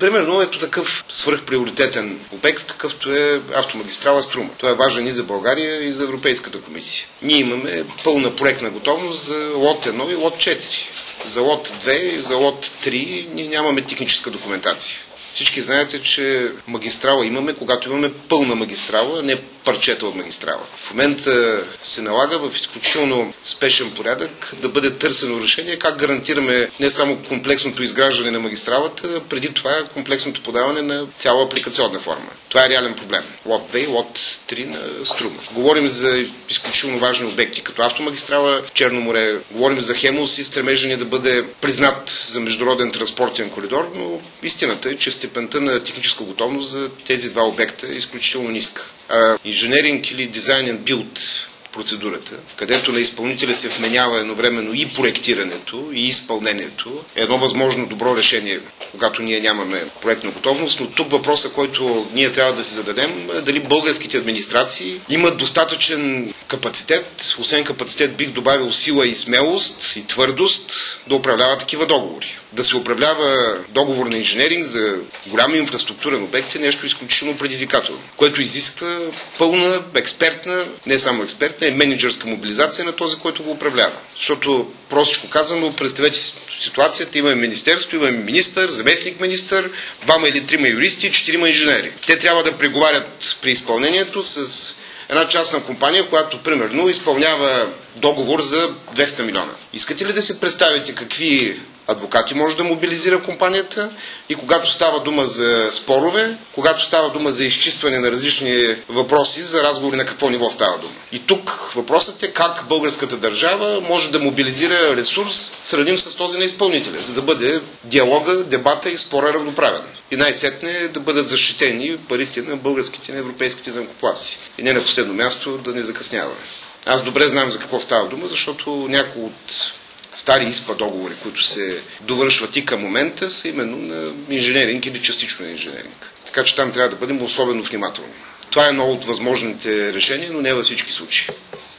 Примерно ето такъв свръхприоритетен обект, какъвто е автомагистрала Струма. Той е важен и за България, и за Европейската комисия. Ние имаме пълна проектна готовност за лот 1 и лот 4. За лот 2 и за лот 3 ние нямаме техническа документация. Всички знаете, че магистрала имаме, когато имаме пълна магистрала, не парчета от магистрала. В момента се налага в изключително спешен порядък да бъде търсено решение как гарантираме не само комплексното изграждане на магистралата, преди това комплексното подаване на цяла апликационна форма. Това е реален проблем. Лот 2 и лот 3 на Струма. Говорим за изключително важни обекти, като автомагистрала Черно море, говорим за Хемус и стремежение да бъде признат за международен транспортен коридор, но истината е, че степента на техническа готовност за тези два обекта е изключително ниска. Инженеринг или дизайн and build процедурата, където на изпълнителя се вменява едновременно и проектирането, и изпълнението, е едно възможно добро решение, когато ние нямаме проектна готовност, но тук въпросът, който ние трябва да си зададем, е дали българските администрации имат достатъчен капацитет, освен капацитет бих добавил сила и смелост и твърдост да управляват такива договори. Да се управлява договор на инженеринг за голям инфраструктурен обект е нещо изключително предизвикателно, което изисква пълна експертна, не само експертна, и менеджерска мобилизация на този, който го управлява. Защото, простичко казано, представете ситуацията, имаме министерство, имаме министър, заместник-министър, 2 или 3 юристи, 4 инженери. Те трябва да преговарят при изпълнението с една частна компания, която примерно изпълнява договор за 200 милиона. Искате ли да си представите какви адвокати може да мобилизира компанията и когато става дума за спорове, когато става дума за изчистване на различни въпроси, за разговори на какво ниво става дума. И тук въпросът е как българската държава може да мобилизира ресурс, сравним с този на изпълнителя, за да бъде диалога, дебата и спора равноправен. И най-сетне да бъдат защитени парите на българските и на европейските данъкоплатци. И не на последно място да не закъсняваме. Аз добре знам за какво става дума, защото някои от стари ИСПА договори, които се довършват и към момента, са именно на инженеринг или частично на инженеринг. Така че там трябва да бъдем особено внимателни. Това е едно от възможните решения, но не във всички случаи.